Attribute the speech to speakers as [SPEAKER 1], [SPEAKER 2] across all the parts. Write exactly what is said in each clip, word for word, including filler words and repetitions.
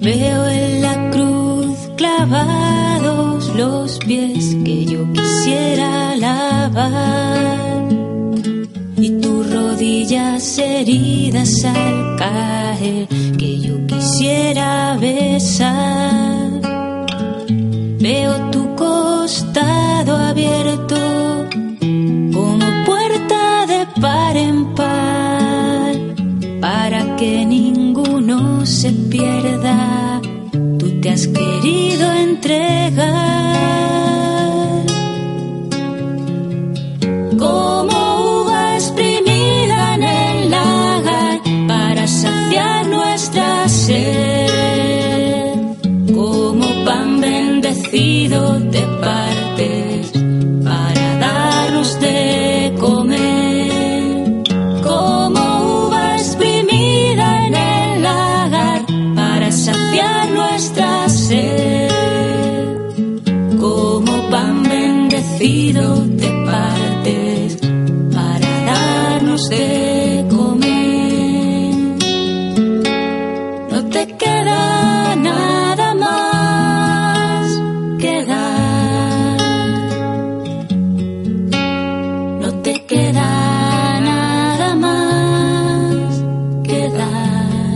[SPEAKER 1] Veo en la cruz clavados los pies que yo quisiera lavar y tus rodillas heridas al caer que yo quisiera besar. Veo tu costado abierto como puerta de par en par para que ninguno se pierda. Tú te has querido entregar como uva exprimida en el lagar para saciar nuestra sed, como pan bendecido te partes para darnos de comer, como uva exprimida en el lagar para saciar nuestra sed, como pan bendecido te partes para darnos de comer. No te queda nada más que dar, no te queda nada más que dar.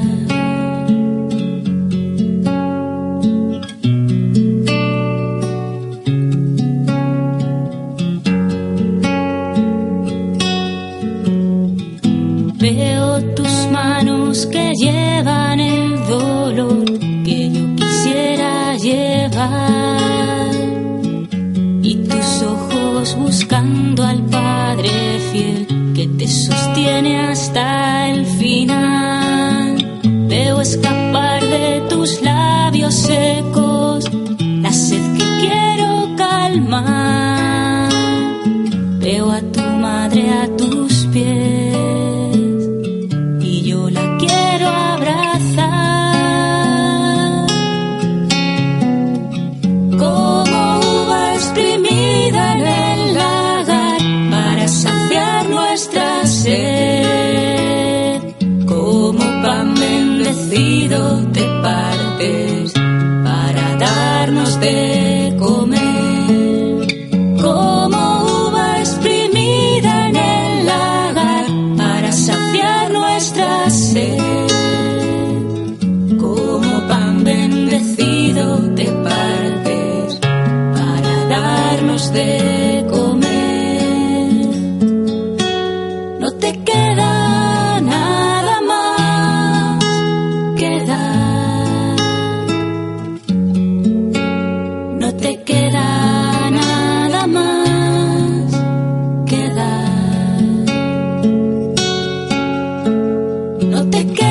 [SPEAKER 1] Veo tus manos que llevan el dolor que yo quisiera llevar y tus ojos buscando al Padre fiel que te sostiene hasta el final. Veo escapar de tus labios secos la sed que quiero calmar. Veo a tu madre a tus pies y yo la quiero abrazar, como uva exprimida en el lagar para saciar nuestra sed, como pan bendecido te partes para darnos de comer, como uva exprimida en el lagar para saciar nuestra sed, como pan bendecido te partes para darnos de comer. No te queda nada más que dar, no te queda nada más que dar, no te queda